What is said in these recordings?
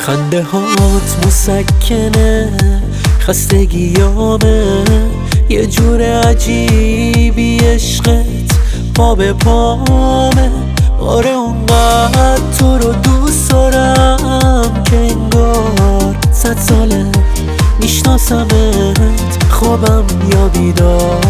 خنده هات مسکنه خستگیامه، یه جور عجیبی عشقت پا به پامه. آره اونقدر تو رو دوست دارم که انگار 100 ساله میشناسمت، خوابم یا بیدار.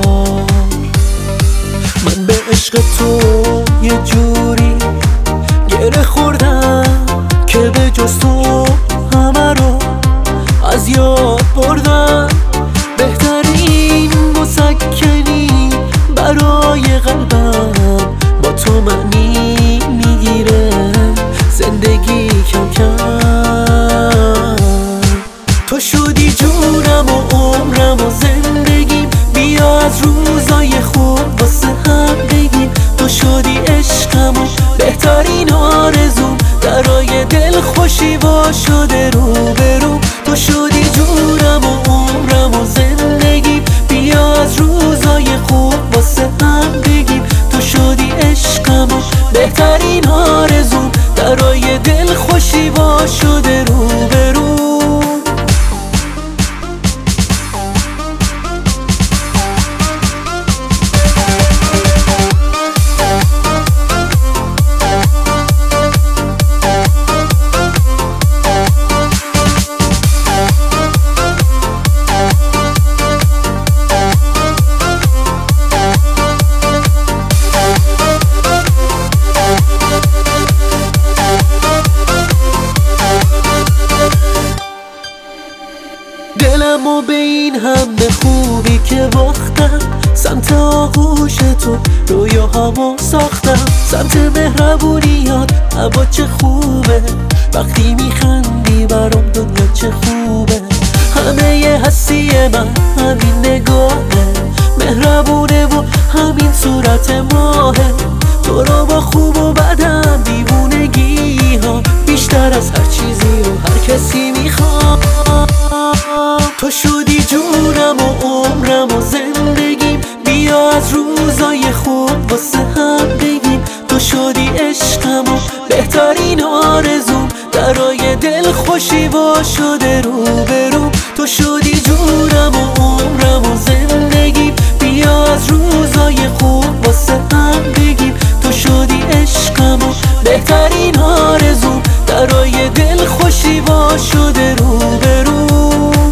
من به عشق تو یه جوری گره خوردم که به جز تو همه رو از یاد بردم. بهترین مسکنی برای قلبم با تو معنی میگیره زندگی کم کم. تو شدی جونم و عمرم و زندگیم، بیا از روزای خوب واسه هم بگیم. تو شدی عشقم و بهترین آرزوم، درای دل خوشی وا شده رو برو. تو شدی جونم و عمرم و زندگیم، بیا از روزای خوب واسه هم بگیم. تو شدی عشقم و بهترین آرزوم، درای دل خوشی وا شده رو برو. دلم و به این همه خوبی که باختم، سمت آغوش تو رویاهامو ساختم. سمت مهربونیات اما چه خوبه، وقتی میخندی برام دنیا چه خوبه. همه ی هستی من همین نگاهه، مهربونه و همین صورت ماهه. تو رو با خوب و بدم دیوونگی ها بیشتر از هر چیزی و هر کسی میخوام. تو شدی جونم و عمرم و زندگیم، بیا از روزای خوب واسه هم بگیم. تو شدی عشقم و بهترین آرزوم، درای دل خوشی وا شده رو برو. تو شدی جونم و عمرم و زندگیم، بیا از روزای خوب واسه هم بگیم. تو شدی عشقم و بهترین آرزوم، درای دل خوشی وا شده رو برو.